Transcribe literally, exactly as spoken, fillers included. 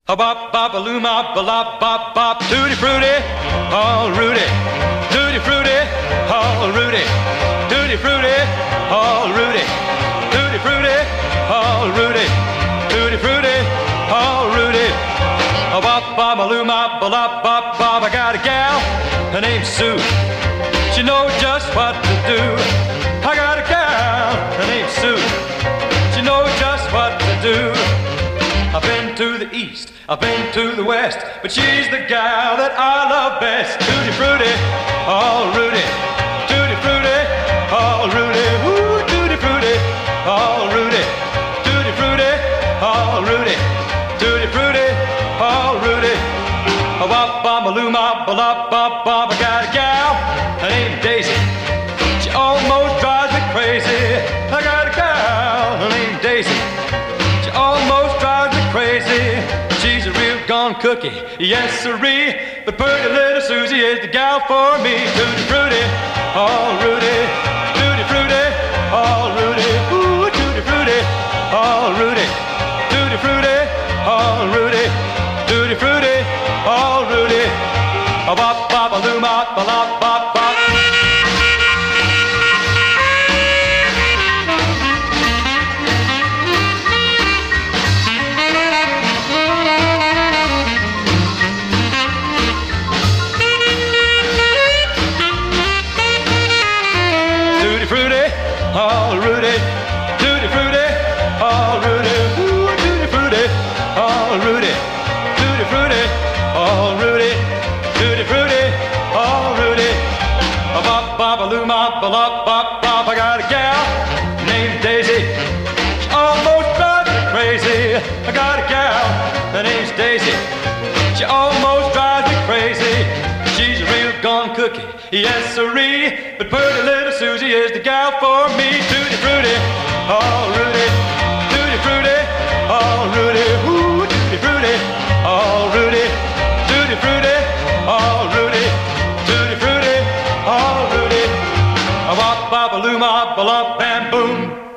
A bop bop a loo mop a lop bop bop tutti frutti, all Rudy, tutti frutti, all Rudy, tutti frutti, all Rudy, tutti frutti, all Rudy, tutti frutti, all Rudy. A bop bop a loo mop a lop bop bop. I got a gal, her name's Sue. She knows just what to do. I got a gal, her name's Sue. She knows just what to do. I've been to the east, I've been to the west, but she's the gal that I love best. Tutti frutti, all Rudy, tutti frutti, all Rudy, woo, tutti frutti, all Rudy, tutti frutti, all Rudy, tutti frutti, all Rudy. A wop bop a loo mop a lop bop bop. I got a gal, her name's Daisy. She almost drives me crazy. I got a gal, her name's Daisy. She almost drives me crazy. She's a real gone cookie, yes sirree. But pretty little Susie is the gal for me. Tutti frutti, all Rudy, tutti frutti, all Rudy, ooh, tutti frutti, all Rudy, tutti frutti, all Rudy, tutti frutti, all Rudy. A bop bop a loo mop a lop bop bop. All Rudy, tutti frutti, all Rudy, ooh, tutti frutti, all Rudy, tutti frutti, all Rudy, tutti frutti, all Rudy. A bop bop a loo mop a lop bop bop. I got a gal named Daisy. She almost drives me crazy. I got a gal, her name's Daisy. She almost drives me crazy. She's a real gone cookie, yes sirree. But pretty little Susie is the gal for me. Tutti frutti, all Rudy, tutti frutti, all Rudy, ooh, tutti frutti, all Rudy, tutti frutti, all Rudy, tutti frutti, all Rudy. A wop bop a loo mop a lop bam boom.